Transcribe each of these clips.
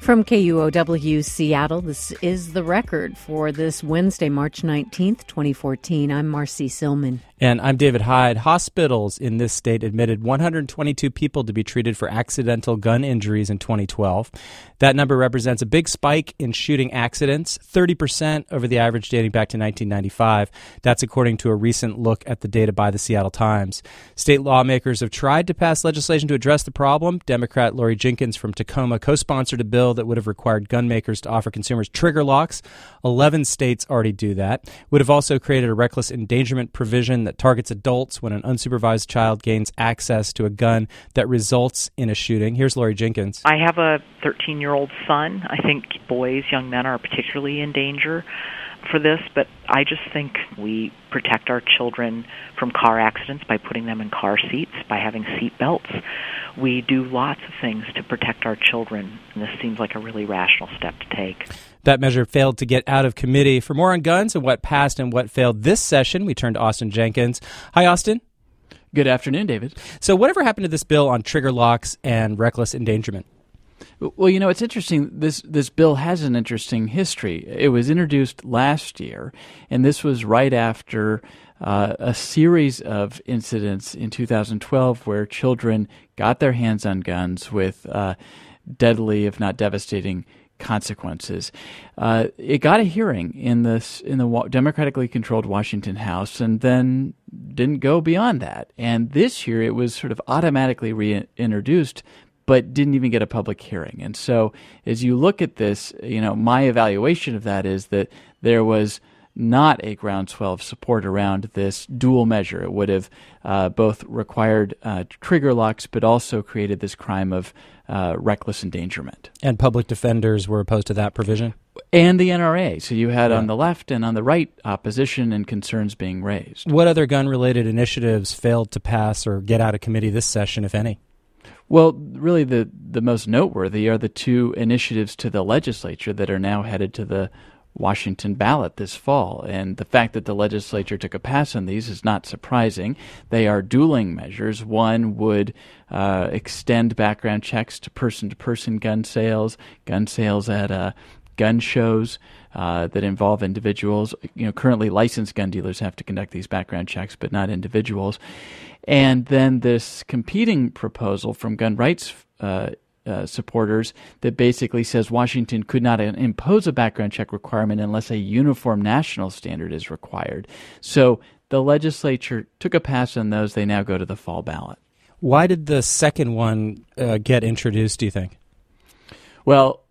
From KUOW Seattle, this is The Record for this Wednesday, March 19th, 2014. I'm Marcy Silman. And I'm David Hyde. Hospitals in this state admitted 122 people to be treated for accidental gun injuries in 2012. That number represents a big spike in shooting accidents, 30% over the average dating back to 1995. That's according to a recent look at the data by the Seattle Times. State lawmakers have tried to pass legislation to address the problem. Democrat Lori Jenkins from Tacoma co-sponsored a bill that would have required gun makers to offer consumers trigger locks. 11 states already do that. Would have also created a reckless endangerment provision that targets adults when an unsupervised child gains access to a gun that results in a shooting. Here's Lori Jenkins. I have a 13-year-old son. I think boys, young men are particularly in danger for this, but I just think we protect our children from car accidents by putting them in car seats, by having seat belts. We do lots of things to protect our children, and this seems like a really rational step to take. That measure failed to get out of committee. For more on guns and what passed and what failed this session, we turn to Austin Jenkins. Hi, Austin. Good afternoon, David. So whatever happened to this bill on trigger locks and reckless endangerment? Well, you know, it's interesting. This bill has an interesting history. It was introduced last year, and this was right after a series of incidents in 2012 where children got their hands on guns with deadly, if not devastating, consequences. It got a hearing in the democratically controlled Washington House, and then didn't go beyond that. And this year, it was sort of automatically reintroduced, but didn't even get a public hearing. And so, as you look at this, you know, my evaluation of that is that there was not a groundswell of support around this dual measure. It would have both required trigger locks, but also created this crime of reckless endangerment. And public defenders were opposed to that provision? And the NRA. So you had on the left and on the right opposition and concerns being raised. What other gun-related initiatives failed to pass or get out of committee this session, if any? Well, really the most noteworthy are the two initiatives to the legislature that are now headed to the Washington ballot this fall. And the fact that the legislature took a pass on these is not surprising. They are dueling measures. One would extend background checks to person-to-person gun sales at gun shows that involve individuals. You know, currently licensed gun dealers have to conduct these background checks, but not individuals. And then this competing proposal from gun rights supporters that basically says Washington could not impose a background check requirement unless a uniform national standard is required. So the legislature took a pass on those. They now go to the fall ballot. Why did the second one get introduced, do you think? Well,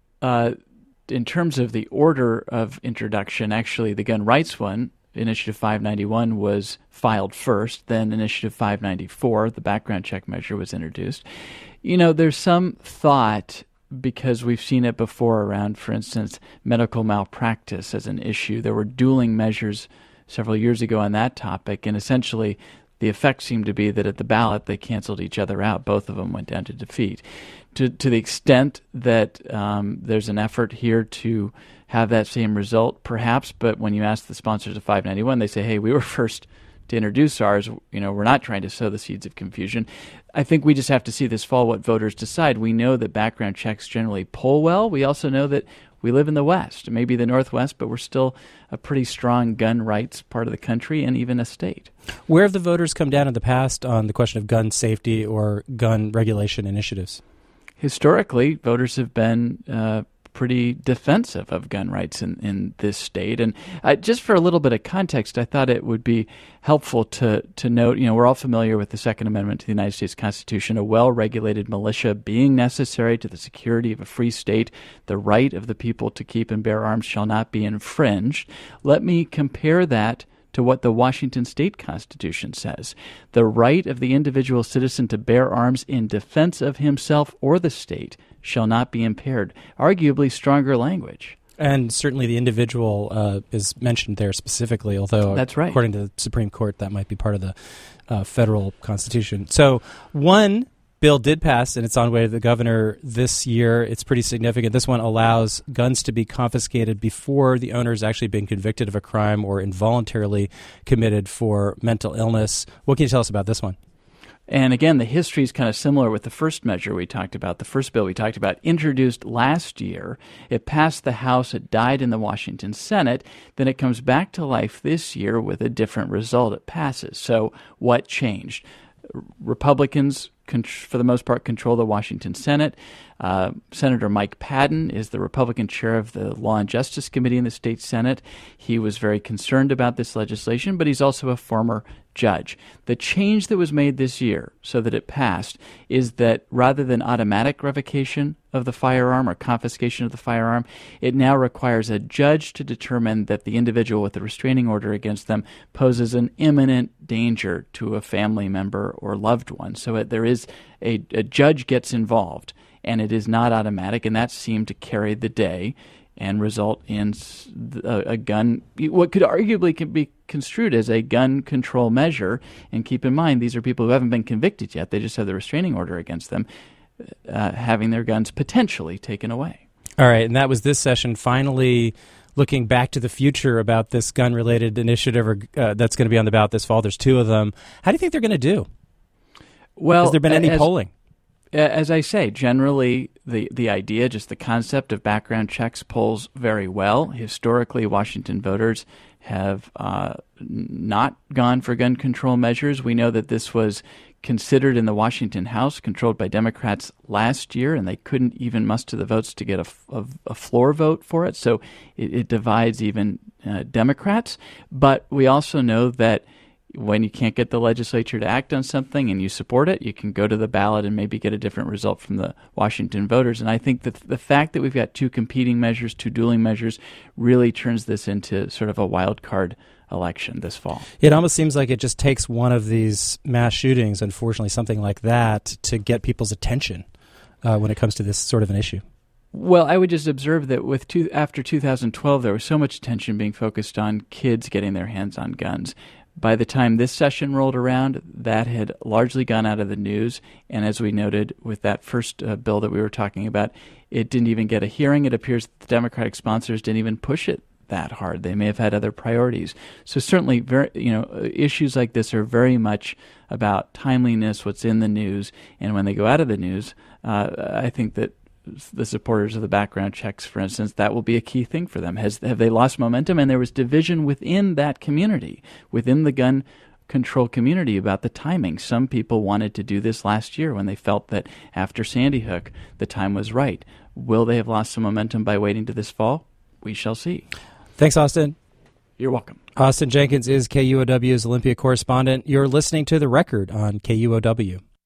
in terms of the order of introduction, actually the gun rights one, Initiative 591, was filed first. Then Initiative 594, the background check measure, was introduced. You know, there's some thought, because we've seen it before around, for instance, medical malpractice as an issue. There were dueling measures several years ago on that topic, and essentially the effect seemed to be that at the ballot they canceled each other out. Both of them went down to defeat. To the extent that there's an effort here to have that same result, perhaps, but when you ask the sponsors of 591, they say, hey, we were first to introduce ours. You know, we're not trying to sow the seeds of confusion. I think we just have to see this fall what voters decide. We know that background checks generally poll well. We also know that we live in the West, maybe the Northwest, but we're still a pretty strong gun rights part of the country and even a state. Where have the voters come down in the past on the question of gun safety or gun regulation initiatives? Historically, voters have been pretty defensive of gun rights in this state. And just for a little bit of context, I thought it would be helpful to note, you know, we're all familiar with the Second Amendment to the United States Constitution, a well-regulated militia being necessary to the security of a free state. The right of the people to keep and bear arms shall not be infringed. Let me compare that to what the Washington State Constitution says. The right of the individual citizen to bear arms in defense of himself or the state shall not be impaired. Arguably stronger language. And certainly the individual is mentioned there specifically, although that's right. According to the Supreme Court, that might be part of the federal Constitution. So one bill did pass, and it's on way to the governor this year. It's pretty significant. This one allows guns to be confiscated before the owner has actually been convicted of a crime or involuntarily committed for mental illness. What can you tell us about this one? And again, the history is kind of similar with the first measure we talked about, the first bill we talked about, introduced last year. It passed the House. It died in the Washington Senate. Then it comes back to life this year with a different result. It passes. So what changed? Republicans, for the most part, control the Washington Senate. Senator Mike Padden is the Republican chair of the Law and Justice Committee in the state Senate. He was very concerned about this legislation, but he's also a former judge. The change that was made this year so that it passed is that rather than automatic revocation of the firearm or confiscation of the firearm, it now requires a judge to determine that the individual with the restraining order against them poses an imminent danger to a family member or loved one. So there is a judge gets involved, and it is not automatic, and that seemed to carry the day and result in a gun, what could arguably be construed as a gun control measure. And keep in mind, these are people who haven't been convicted yet. They just have the restraining order against them, having their guns potentially taken away. All right, and that was this session finally looking back to the future about this gun-related initiative that's going to be on the ballot this fall. There's two of them. How do you think they're going to do? Well, has there been any polling? As I say, generally the idea, just the concept of background checks polls very well. Historically, Washington voters have not gone for gun control measures. We know that this was considered in the Washington House, controlled by Democrats last year, and they couldn't even muster the votes to get a floor vote for it. So it divides even Democrats. But we also know that when you can't get the legislature to act on something and you support it, you can go to the ballot and maybe get a different result from the Washington voters. And I think that the fact that we've got two competing measures, two dueling measures, really turns this into sort of a wild card election this fall. It almost seems like it just takes one of these mass shootings, unfortunately, something like that, to get people's attention when it comes to this sort of an issue. Well, I would just observe that after 2012, there was so much attention being focused on kids getting their hands on guns. By the time this session rolled around, that had largely gone out of the news. And as we noted with that first bill that we were talking about, it didn't even get a hearing. It appears the Democratic sponsors didn't even push it that hard. They may have had other priorities. So certainly, issues like this are very much about timeliness, what's in the news. And when they go out of the news, I think that the supporters of the background checks, for instance, that will be a key thing for them. Have they lost momentum? And there was division within that community, within the gun control community, about the timing. Some people wanted to do this last year when they felt that after Sandy Hook, the time was right. Will they have lost some momentum by waiting to this fall? We shall see. Thanks, Austin. You're welcome. Austin Jenkins is KUOW's Olympia correspondent. You're listening to The Record on KUOW.